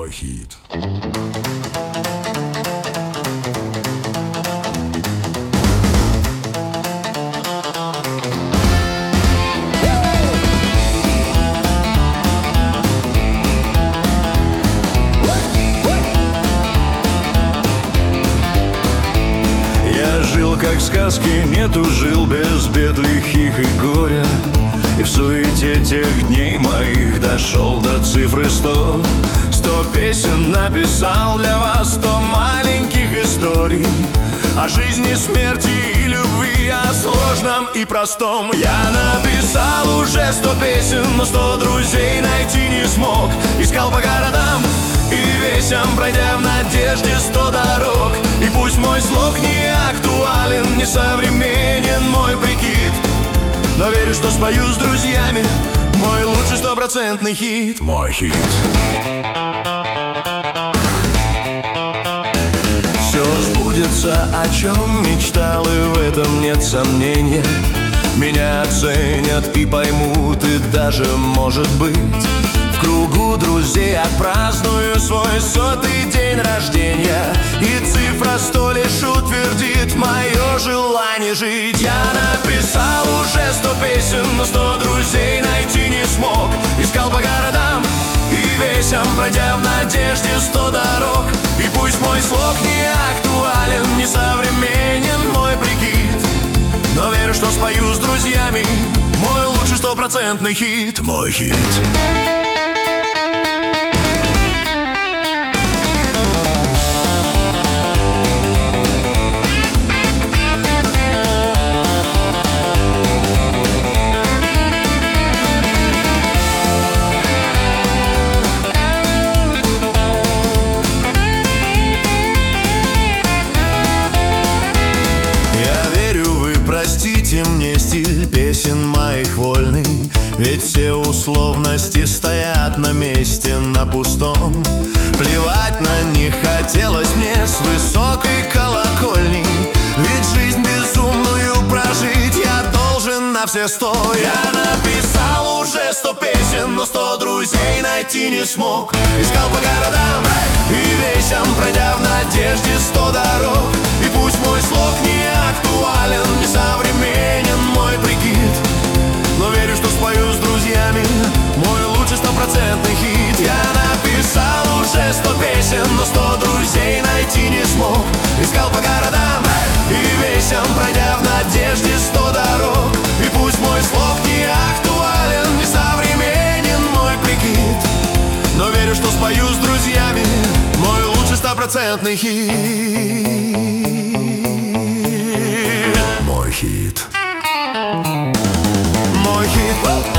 Мой хит. Как в сказке, нету жил без бед, лихих и горя. И в суете тех дней моих дошел до цифры 100. 100 песен написал для вас, 100 маленьких историй о жизни, смерти и любви, о сложном и простом. Я написал уже 100 песен, но 100 друзей найти не смог. Искал по городам и весям, пройдя в надежде 100 дорог. И пусть мой слог не актуален, не современен мой прикид, но верю, что спою с друзьями мой лучший 100% хит. Мой хит. Все сбудется, о чем мечтал, и в этом нет сомнения. Меня оценят и поймут, и даже, может быть, в кругу друзей отпраздную свой 100-й день рождения. И цифра 100 лишь утвердит мое желание жить. Я написал уже 100 песен, но 100 друзей найти не смог. Искал по городам и весям, пройдя в надежде 100 дорог. И пусть мой слог не актуален, не современен мой прикид, но верю, что спою с друзьями мой лучший 100% хит. Мой хит. Простите мне стиль песен моих вольный, ведь все условности стоят на месте, на пустом. Плевать на них хотелось мне с высокой колокольни, ведь жизнь безумную прожить я должен на все 100. Я написал уже 100 песен, но 100 друзей найти не смог. Искал по городам и весям, пройдя в надежде 100 дорог. И пусть мой слог не актуален, не современен мой прикид, но верю, что спою с друзьями мой лучший 100% хит. Я написал уже 100 песен, но 100 друзей найти не смог. Искал по городам и весям, пройдя в надежде 100 дорог. И пусть мой слог не актуален, не современен мой прикид, но верю, что спою с друзьями мой лучший 100% хит. Мой хит. Мой хит.